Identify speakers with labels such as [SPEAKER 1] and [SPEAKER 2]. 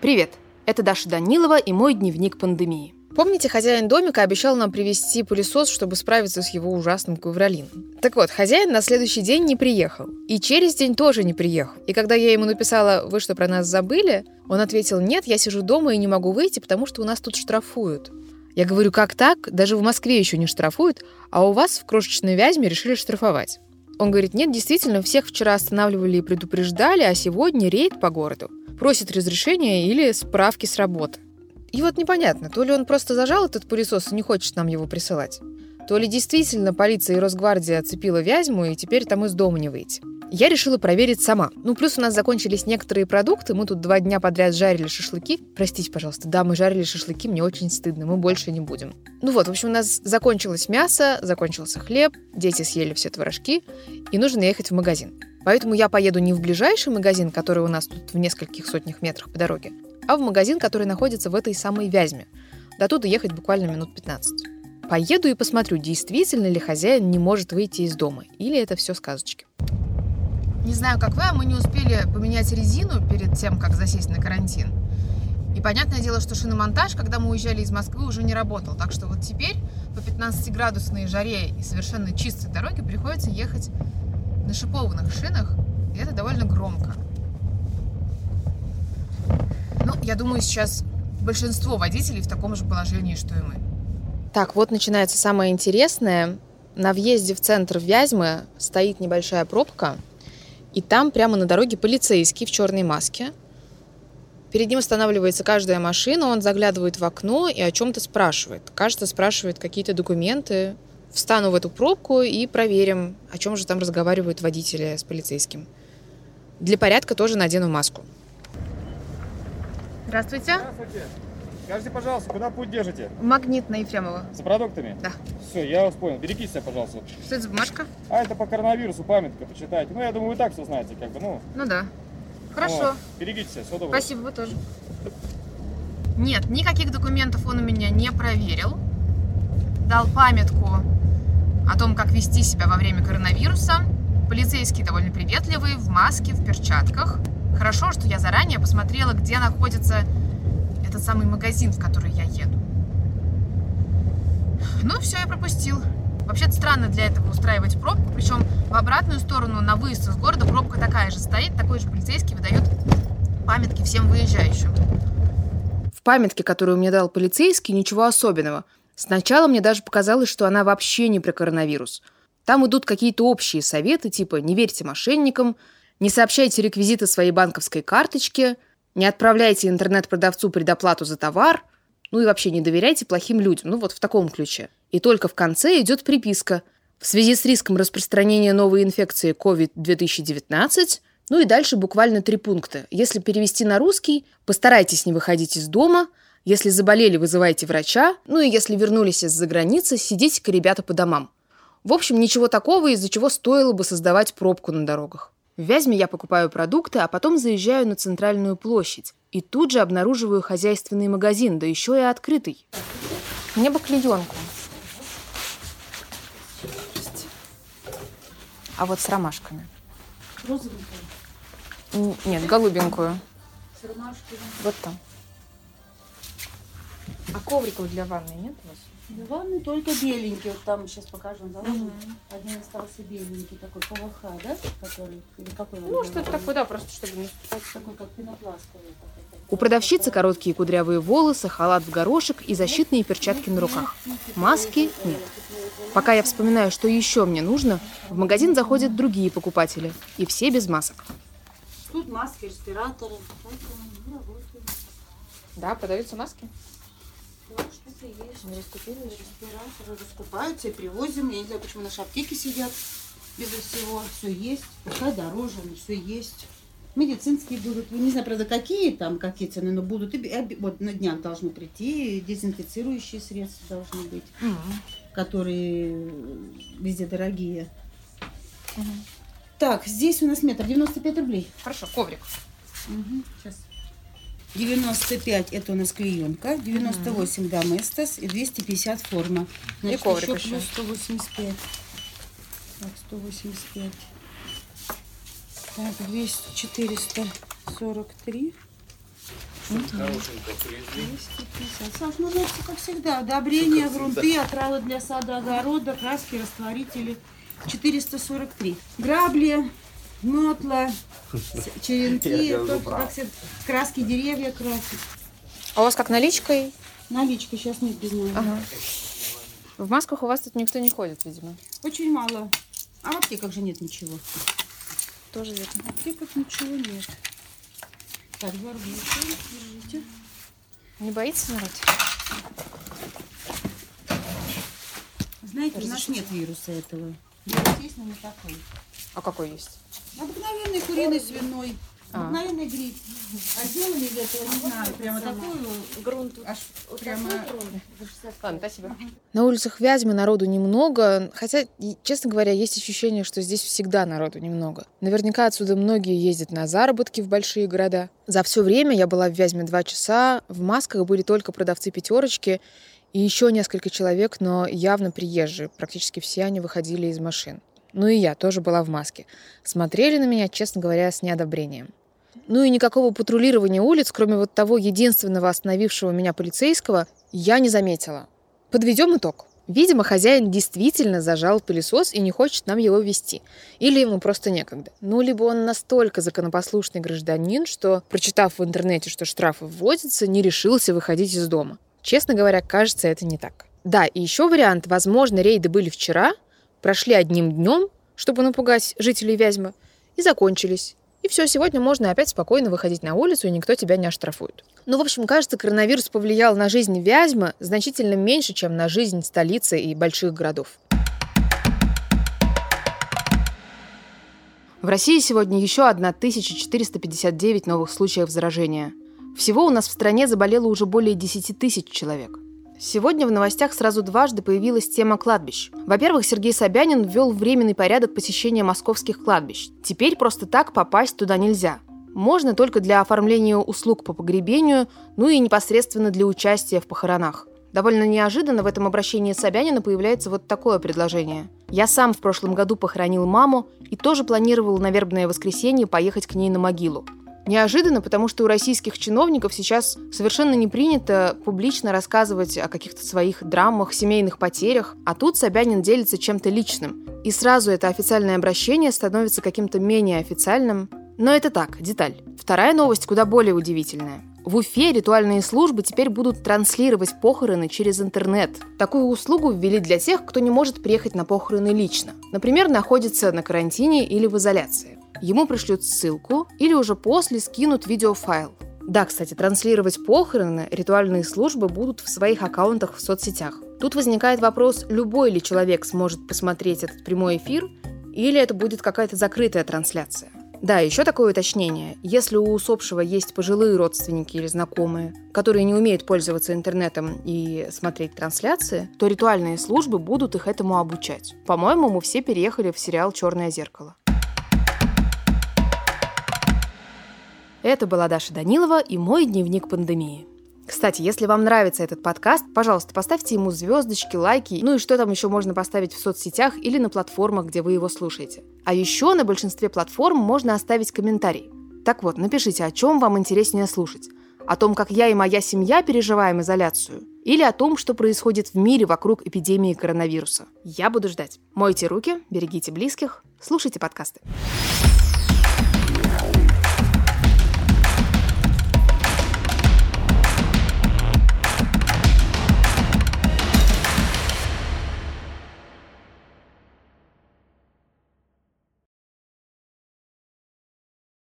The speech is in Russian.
[SPEAKER 1] Привет, это Даша Данилова и мой дневник пандемии. Помните, хозяин домика обещал нам привезти пылесос, чтобы справиться с его ужасным ковролином? Так вот, хозяин на следующий день не приехал. И через день тоже не приехал. И когда я ему написала: «Вы что, про нас забыли?», он ответил: «Нет, я сижу дома и не могу выйти, потому что у нас тут штрафуют». Я говорю: «Как так? Даже в Москве еще не штрафуют, а у вас в крошечной Вязьме решили штрафовать». Он говорит: «Нет, действительно, всех вчера останавливали и предупреждали, а сегодня рейд по городу. Просит разрешения или справки с работы». И вот непонятно, то ли он просто зажал этот пылесос и не хочет нам его присылать, то ли действительно полиция и Росгвардия оцепила Вязьму, и теперь там из дома не выйти. Я решила проверить сама. Плюс у нас закончились некоторые продукты, мы тут 2 дня подряд жарили шашлыки. Простите, пожалуйста, да, мы жарили шашлыки, мне очень стыдно, мы больше не будем. В общем, у нас закончилось мясо, закончился хлеб, дети съели все творожки, и нужно ехать в магазин. Поэтому я поеду не в ближайший магазин, который у нас тут в нескольких сотнях метрах по дороге, а в магазин, который находится в этой самой Вязьме. До туда ехать буквально минут 15. Поеду и посмотрю, действительно ли хозяин не может выйти из дома, или это все сказочки. Не знаю, как вы, а мы не успели поменять резину перед тем, как засесть на карантин. И понятное дело, что шиномонтаж, когда мы уезжали из Москвы, уже не работал. Так что вот теперь по 15-градусной жаре и совершенно чистой дороге приходится ехать на шипованных шинах, и это довольно громко. Я думаю, сейчас большинство водителей в таком же положении, что и мы. Так, вот начинается самое интересное. На въезде в центр Вязьмы стоит небольшая пробка, и там прямо на дороге полицейский в черной маске. Перед ним останавливается каждая машина, он заглядывает в окно и о чем-то спрашивает. Кажется, спрашивает какие-то документы. Встану в эту пробку и проверим, о чем же там разговаривают водители с полицейским. Для порядка тоже надену маску. Здравствуйте.
[SPEAKER 2] Здравствуйте. Скажите, пожалуйста, куда путь держите?
[SPEAKER 1] Магнит на Ефремова.
[SPEAKER 2] За продуктами?
[SPEAKER 1] Да.
[SPEAKER 2] Все, я вас понял. Берегите себя, пожалуйста.
[SPEAKER 1] Что это за бумажка?
[SPEAKER 2] Это по коронавирусу памятка, почитайте. Я думаю, вы так все знаете,
[SPEAKER 1] Да. Хорошо.
[SPEAKER 2] Берегите себя, всего доброго.
[SPEAKER 1] Спасибо, вы тоже. Нет, никаких документов он у меня не проверил. Дал памятку о том, как вести себя во время коронавируса. Полицейские довольно приветливые, в маске, в перчатках. Хорошо, что я заранее посмотрела, где находится этот самый магазин, в который я еду. Все, я пропустил. Вообще-то странно для этого устраивать пробку, причем в обратную сторону, на выезд из города, пробка такая же стоит, такой же полицейский выдает памятки всем выезжающим. В памятке, которую мне дал полицейский, ничего особенного. Сначала мне даже показалось, что она вообще не про коронавирус. Там идут какие-то общие советы, типа «не верьте мошенникам», «не сообщайте реквизиты своей банковской карточки», «не отправляйте интернет-продавцу предоплату за товар», и вообще не доверяйте плохим людям. В таком ключе. И только в конце идет приписка: в связи с риском распространения новой инфекции COVID-2019, и дальше буквально 3 пункта. Если перевести на русский: постарайтесь не выходить из дома, если заболели, вызывайте врача, и если вернулись из-за границы, сидите-ка, ребята, по домам. В общем, ничего такого, из-за чего стоило бы создавать пробку на дорогах. В Вязьме я покупаю продукты, а потом заезжаю на центральную площадь. И тут же обнаруживаю хозяйственный магазин, да еще и открытый. Мне бы клеенку. А вот с ромашками. Розовенькую? Нет, голубенькую.
[SPEAKER 3] С ромашками?
[SPEAKER 1] Вот там. А ковриков для ванны нет у вас?
[SPEAKER 3] Для ванны только беленький. Вот там сейчас покажем. Один остался беленький, такой ПВХ, да? Который, или какой?
[SPEAKER 1] Что-то такое, да, просто чтобы не...
[SPEAKER 3] Такой, как пенопластовый.
[SPEAKER 1] У продавщицы короткие кудрявые волосы, халат в горошек и защитные перчатки на руках. Маски нет. Пока я вспоминаю, что еще мне нужно, в магазин заходят другие покупатели. И все без масок.
[SPEAKER 3] Тут маски, респираторы.
[SPEAKER 1] Да, продаются маски?
[SPEAKER 3] Да, что-то есть. Респираторы раскупаются и привозим. Я не знаю, почему наши аптеки сидят безо всего. Все есть. Пускай дороже, но все есть. Медицинские будут. Не знаю, правда, какие цены, но будут. И вот на днях должны прийти. Дезинфицирующие средства должны быть, которые везде дорогие. Так, здесь у нас метр 95 рублей.
[SPEAKER 1] Хорошо, коврик.
[SPEAKER 3] Сейчас. 95 это у нас клеенка, 98 доместос и 250 форма. Значит,
[SPEAKER 1] и коврик еще.
[SPEAKER 3] Плюс 185. Так, 185. Так, 200, 443.
[SPEAKER 4] Хорошенько привезли.
[SPEAKER 3] 250. Саш, ну, это, как всегда, удобрения, грунты, отравы для сада, огорода, краски, растворители. 443. Грабли, метла, черенки, как все, краски деревья красить.
[SPEAKER 1] А у вас как, наличкой?
[SPEAKER 3] Наличка, сейчас нет без налички.
[SPEAKER 1] Ага. В масках у вас тут никто не ходит, видимо.
[SPEAKER 3] Очень мало. А в аптеках же нет ничего.
[SPEAKER 1] Тоже верно.
[SPEAKER 3] В аптеках ничего нет. Так, 2 рубля. Держите.
[SPEAKER 1] Не боится народ?
[SPEAKER 3] Знаете, у нас нет вируса этого. Вирус есть, но не такой.
[SPEAKER 1] А какой есть?
[SPEAKER 3] Обыкновенный куриный, свиной. Обыкновенный гриб. А сделали из этого, не знаю, прямо такую грунт. Аж прямо...
[SPEAKER 1] Ладно, спасибо. На улицах Вязьмы народу немного, хотя, честно говоря, есть ощущение, что здесь всегда народу немного. Наверняка отсюда многие ездят на заработки в большие города. За все время я была в Вязьме 2 часа, в масках были только продавцы пятерочки и еще несколько человек, но явно приезжие. Практически все они выходили из машин. Ну и я тоже была в маске. Смотрели на меня, честно говоря, с неодобрением. Ну и никакого патрулирования улиц, кроме вот того единственного остановившего меня полицейского, я не заметила. Подведем итог. Видимо, хозяин действительно зажал пылесос и не хочет нам его вести. Или ему просто некогда. Ну, либо он настолько законопослушный гражданин, что, прочитав в интернете, что штрафы вводятся, не решился выходить из дома. Честно говоря, кажется, это не так. Да, и еще вариант. Возможно, рейды были вчера, прошли одним днем, чтобы напугать жителей Вязьмы, и закончились. И все, сегодня можно опять спокойно выходить на улицу, и никто тебя не оштрафует. Ну, в общем, кажется, коронавирус повлиял на жизнь Вязьмы значительно меньше, чем на жизнь столицы и больших городов. В России сегодня еще 1459 новых случаев заражения. Всего у нас в стране заболело уже более 10 тысяч человек. Сегодня в новостях сразу дважды появилась тема кладбищ. Во-первых, Сергей Собянин ввел временный порядок посещения московских кладбищ. Теперь просто так попасть туда нельзя. Можно только для оформления услуг по погребению, ну и непосредственно для участия в похоронах. Довольно неожиданно в этом обращении Собянина появляется вот такое предложение. Я сам в прошлом году похоронил маму и тоже планировал на Вербное воскресенье поехать к ней на могилу. Неожиданно, потому что у российских чиновников сейчас совершенно не принято публично рассказывать о каких-то своих драмах, семейных потерях, а тут Собянин делится чем-то личным. И сразу это официальное обращение становится каким-то менее официальным. Но это так, деталь. Вторая новость куда более удивительная. В Уфе ритуальные службы теперь будут транслировать похороны через интернет. Такую услугу ввели для тех, кто не может приехать на похороны лично. Например, находится на карантине или в изоляции. Ему пришлют ссылку или уже после скинут видеофайл. Да, кстати, транслировать похороны ритуальные службы будут в своих аккаунтах в соцсетях. Тут возникает вопрос, любой ли человек сможет посмотреть этот прямой эфир, или это будет какая-то закрытая трансляция. Да, еще такое уточнение. Если у усопшего есть пожилые родственники или знакомые, которые не умеют пользоваться интернетом и смотреть трансляции, то ритуальные службы будут их этому обучать. По-моему, мы все переехали в сериал «Черное зеркало». Это была Даша Данилова и мой дневник пандемии. Кстати, если вам нравится этот подкаст, пожалуйста, поставьте ему звездочки, лайки, ну и что там еще можно поставить в соцсетях или на платформах, где вы его слушаете. А еще на большинстве платформ можно оставить комментарий. Так вот, напишите, о чем вам интереснее слушать. О том, как я и моя семья переживаем изоляцию, или о том, что происходит в мире вокруг эпидемии коронавируса. Я буду ждать. Мойте руки, берегите близких, слушайте подкасты.